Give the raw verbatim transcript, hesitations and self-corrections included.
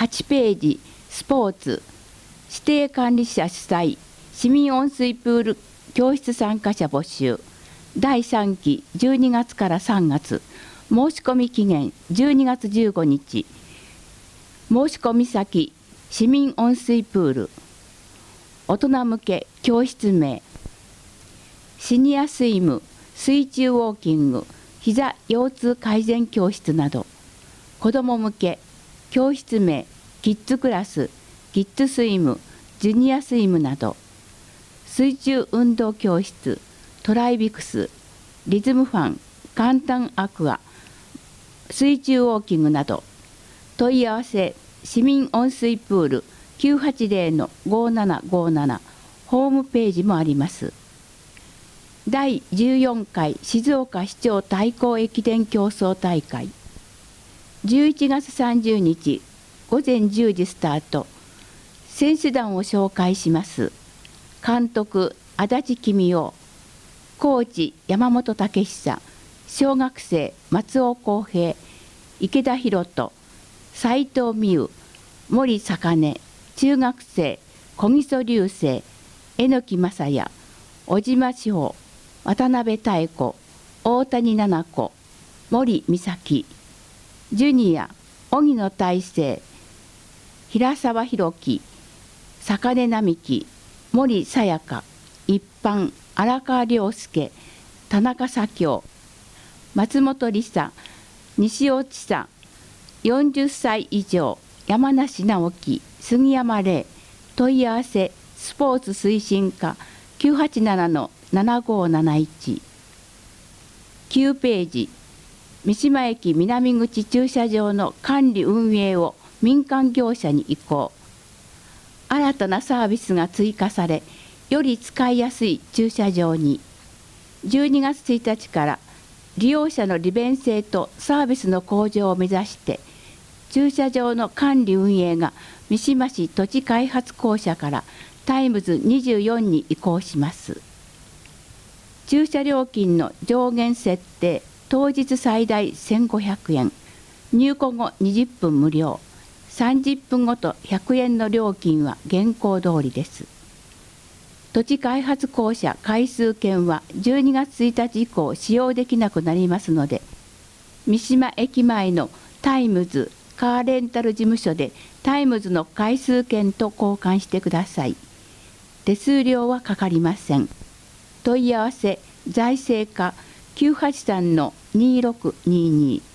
はちページスポーツ指定管理者主催市民温水プール教室参加者募集だいさんきじゅうにがつからさんがつ申し込み期限じゅうにがつじゅうごにち申し込み先市民温水プール大人向け教室名シニアスイム水中ウォーキング膝腰痛改善教室など子ども向け教室名キッズクラスキッズスイムジュニアスイムなど水中運動教室トライビクスリズムファン簡単アクア水中ウォーキングなど問い合わせ市民温水プール きゅうはちゼロ のごーななごーななホームページもあります。だいじゅうよんかい静岡市長対抗駅伝競争大会じゅういちがつさんじゅうにちごぜんじゅうじスタート。選手団を紹介します。監督足立公夫、コーチ山本武久、小学生松尾康平、池田博人、斉藤美優、森坂根、中学生小木曽流星、榎木正也、小島志保、渡辺妙子、大谷菜々子、森美咲、ジュニア荻野大成、平沢弘樹、坂根並木、森さやか、一般荒川亮介、田中左京、松本梨沙、西尾千沙、よんじゅっさい以上山梨直樹、杉山玲。問い合わせスポーツ推進課 きゅうはちななのななごーなないち。きゅうページ三島駅南口駐車場の管理運営を民間業者に移行。新たなサービスが追加されより使いやすい駐車場にじゅうにがつついたちから利用者の利便性とサービスの向上を目指して駐車場の管理運営が三島市土地開発公社からタイムズにじゅうよんに移行します。駐車料金の上限設定当日最大せんごひゃくえん、入庫後にじゅっぷん無料、さんじゅっぷんごとひゃくえんの料金は現行通りです。土地開発公社回数券はじゅうにがつついたち以降使用できなくなりますので、三島駅前のタイムズカーレンタル事務所でタイムズの回数券と交換してください。手数料はかかりません。問い合わせ財政課 きゅうはちさんのにろくにに